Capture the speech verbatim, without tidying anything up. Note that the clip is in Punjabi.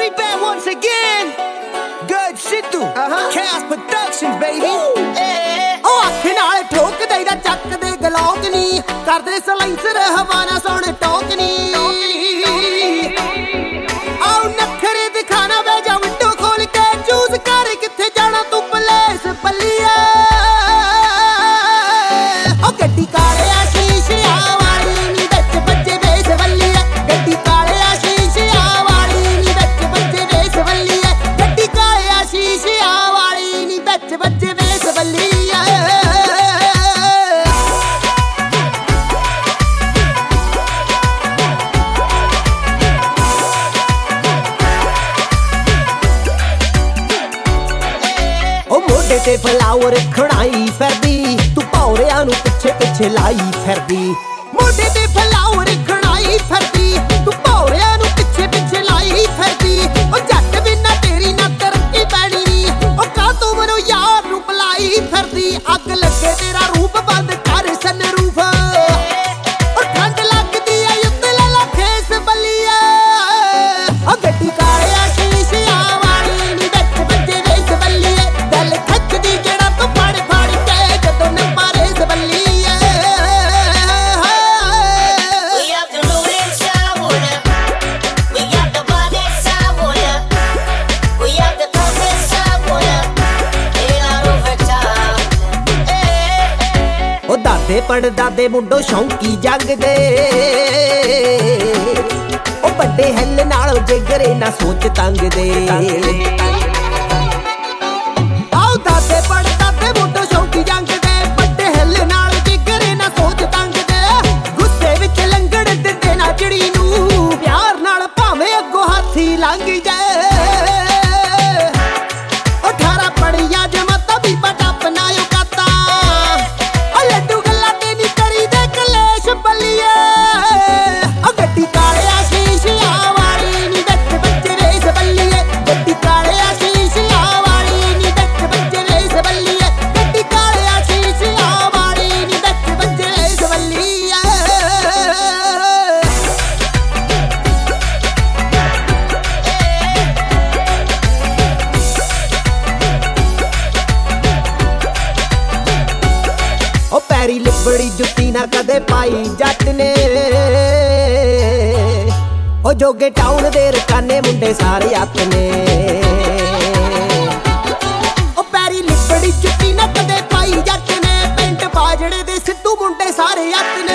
We back once again. Good shit too. Uh-huh. Chaos Productions, baby. ਉਹ ਅੱਖ ਨਾਲ ਠੋਕਦੇ ਦਾ ਚੱਕਦੇ ਗਲੋਕ ਨੀ ਕਰਦੇ ਸਲਾਈਸਰ ਹਵਾ ਨਾ ਸੁਣ ਟੋਕ ਨੀ ਆਉ ਨਖਰੇ ਦਿਖਾਣਾ ਵੇ ਜਾ ਵਿੰਡੋ ਖੋਲ ਕੇ ਚੂਜ਼ ਕਰ ਕਿੱਥੇ ਜਾਣਾ ਤੂੰ ਪਲੇਸ ਪੱਲੀਏ ਉਹ ਗੱਡੀ ਕਾਲਿਆ ਸ਼ੀਸ਼ਿਆਂ ਵਾਲੀ ਨੀ ਵਿੱਚ ਵੱਜੇ ਵੇਸ ਵੱਲੀਏ ਗੱਡੀ ਕਾਲਿਆ ਸ਼ੀਸ਼ਿਆਂ ਵਾਲੀ ਨੀ ਵਿੱਚ ਵੱਜੇ ਵੇਸ ਵੱਲੀਏ ਗੱਡੀ ਕਾਲਿਆ ਸ਼ੀਸ਼ਿਆਂ ਵਾਲੀ ਨੀ ਵਿੱਚ ਵੱਜੇ ਵੇਸ ਵੱਲੀਏ ਤੇ ਫਲਾਵਰ ਖੜਾਈ ਫਿਰਦੀ ਤੂੰ ਭੌਰਿਆਂ ਨੂੰ ਪਿੱਛੇ ਪਿੱਛੇ ਲਾਈ ਫਿਰਦੀ ਮੋਢੇ ਤੇ ਫਲਾਵਰ ਖੜਾਈ ਫਿਰਦੀ ਤੂੰ ਭੌਰਿਆਂ ਨੂੰ ਪਿੱਛੇ ਪਿੱਛੇ ਲਾਈ ਫਿਰਦੀ ਉਹ ਜੱਟ ਬਿਨਾ ਤੇਰੀ ਨਾ ਤਰੱਕੀ ਪੈਣੀ ਨੀ ਉਹ ਕਾ ਤੂੰ ਮੈਨੂੰ ਯਾਰ ਨੂੰ ਬੁਲਾਈ ਫਿਰਦੀ ਅੱਗ ਲੱਗੇ ਤੇਰਾ ਰੂਪ ਬੰਦ ਕਰ ਸਨਰੂਫ ਉਹ ਠੰਡ ਲੱਗਦੀ ਐ ਉੱਤੇ ਲੈ ਲਾ ਫੇਸ ਬੱਲੀਏ ਉਹ ਗੱਡੀ ਕਾਲਿਆ ਸ਼ੀਸ਼ਿਆਂ ਵਾਲੀ ਨੀ ਵਿੱਚ ਵੱਜੇ ਵੇਸ ਬੱਲੀਏ ਦਿਲ ਖੱਚਦੀ ਜਿਹੜਾ ਤੂੰ ਫੜ ਫੜ ਕੇ ਜਦੋਂ ਨੇ ਮਾਰੇ ਸਬੱਲੀਏ We have the road inside water. We got the body inside water. We have the top inside water. In our overtime. ਉਹ ਦਾਦੇ ਪੜਦਾਦੇ ਮੁੰਡੋ ਸ਼ੌਂਕੀ ਜਗਦੇ ਉਹ ਵੱਡੇ ਹਿੱਲ ਨਾਲ ਜਿਗਰੇ ਨਾ ਸੋਚ ਤੰਗਦੇ ਆਉ ਦਾਦੇ ਪੜਦਾਦੇ ਮੁੰਡੋ ਸ਼ੌਂਕੀ ਜਗਦੇ ਵੱਡੇ ਹਿੱਲ ਨਾਲ ਜਿਗਰੇ ਨਾ ਸੋਚ ਤੰਗਦੇ ਗੁੱਸੇ ਵਿੱਚ ਲੰਗੜ ਦਿੰਦੇ ਨਾ ਚਿੜੀ ਨੂੰ ਪਿਆਰ ਨਾਲ ਭਾਵੇਂ ਅੱਗੋਂ ਹਾਥੀ ਲੰਘ ਜਾਏ ਉਹ ਠਾਰਾ ਪੜੀਆਂ ਜਮਾਤਾਂ ਵੀ ਬਟਾ ਪਨਾਇਓ ਕਾਤਾ ਉਹ ਲੱਡੂ ਗੱਲਾਂ ਤੇ ਨੀ ਕਰੀ ਦੇ ਕਲੇਸ਼ ਬੱਲੀਏ ਉਹ ਗੱਡੀ ਕਾਲਿਆ ਸ਼ੀਸ਼ਿਆਂ ਵਾਲੀ ਨੀ ਵਿੱਚ ਵੱਜੇ ਵੇਸ ਬੱਲੀਏ ਗੱਡੀ ਕਾਲਿਆ ਸ਼ੀਸ਼ਿਆਂ ਵਾਲੀ ਨੀ ਵਿੱਚ ਵੱਜੇ ਵੇਸ ਬੱਲੀਏ ਗੱਡੀ ਕਾਲਿਆ ਸ਼ੀਸ਼ਿਆਂ ਵਾਲੀ ਨੀ ਵਿੱਚ ਵੱਜੇ ਵੇਸ ਬੱਲੀਏ ਉਹ ਪੈਰੀ ਲਿਬੜੀ ਜੁੱਤੀ ਨਾ ਕਦੇ ਪਾਈ ਜੱਟ ਨੇ ਉਹ ਜੋਗੇ ਟਾਊਨ ਦੇ ਰਕਾਨੇ ਮੁੰਡੇ ਸਾਰੇ ਹੱਥ ਨੇ ਉਹ ਪੈਰੀ ਲਿਬੜੀ ਜੁੱਤੀ ਨਾ ਕਦੇ ਪਾਈ ਜੱਟ ਨੇ ਪਿੰਡ ਬਾਜੜੇ ਦੇ ਸਿੱਧੂ ਮੁੰਡੇ ਸਾਰੇ ਹੱਥ ਨੇ